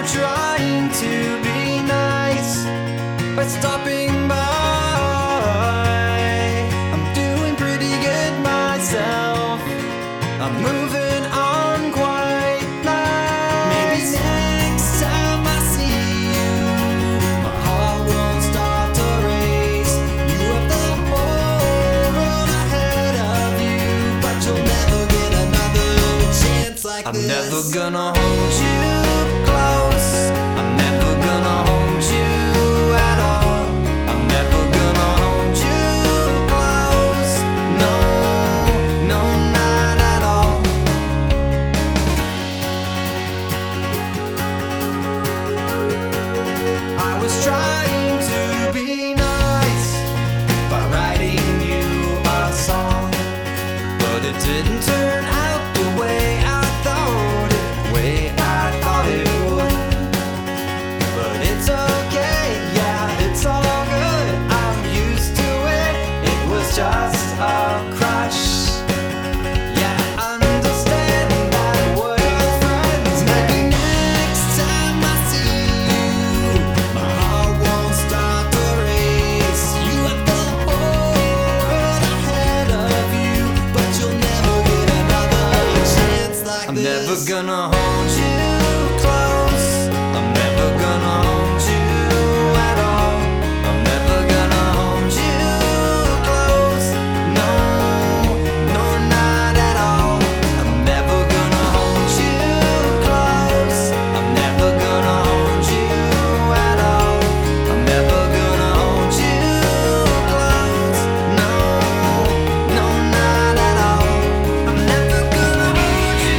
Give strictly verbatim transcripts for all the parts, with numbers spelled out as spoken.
were trying to be nice by stopping by. I'm doing pretty good myself. I'm moving on quite nice. Maybe next time I see you, my heart won't start to race. You have the whole world ahead of you, but you'll never get another chance like I'm this. never gonna hold you close. I'm never gonna hold you at all. I'm never gonna hold you close. No, no, not at all. I was trying to be nice by writing you a song, but it didn't turn out the way I thought it, way I thought it would. But it's okay, yeah, it's all good. I'm used to it. It was just a crush. Yeah, I understand that we're friends. Maybe next time I see you, my heart won't start to race. You have the whole world ahead of you, but you'll never get another chance like I'm this. never gonna hold you close. I'm never gonna hold you at all. I'm never gonna hold you close. No, no, not at all. I'm never gonna hold you close. I'm never gonna hold you at all. I'm never gonna hold you close. No, no, not at all. I'm never gonna hold you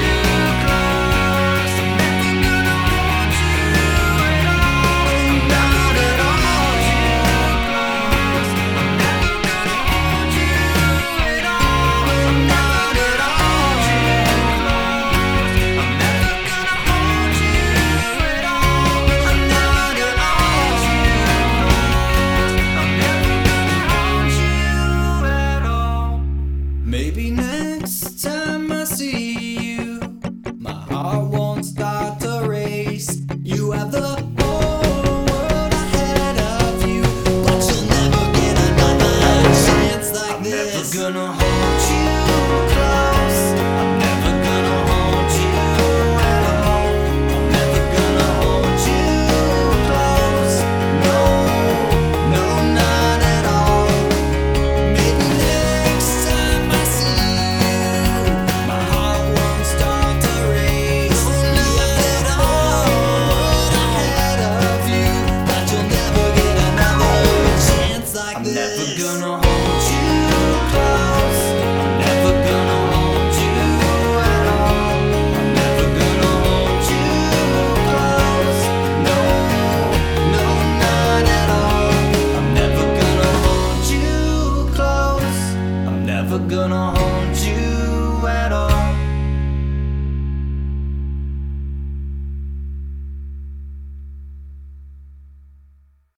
close. I'm never gonna hold you at all. I'm not at all hold you close. I'm never gonna hold you at all. I'm not at all hold you close. I'm never gonna hold you at all. I'm not at all hold you close. I'm never gonna hold you at all. Maybe next time I see you, my heart won't start to race. You have the whole world ahead of you, but you'll never get another chance like I'm this. never gonna hold you close. I'm never gonna hold you at all. I'm never gonna hold you close. No, no, not at all. Maybe next time I see you, my heart won't start to race. You have the whole world ahead of you, but you'll never get another chance like I'm this. never gonna hold you close. I'm never gonna hold you at all. I'm never gonna hold you close. No, no, not at all. I'm never gonna hold you close. I'm never gonna hold you at all.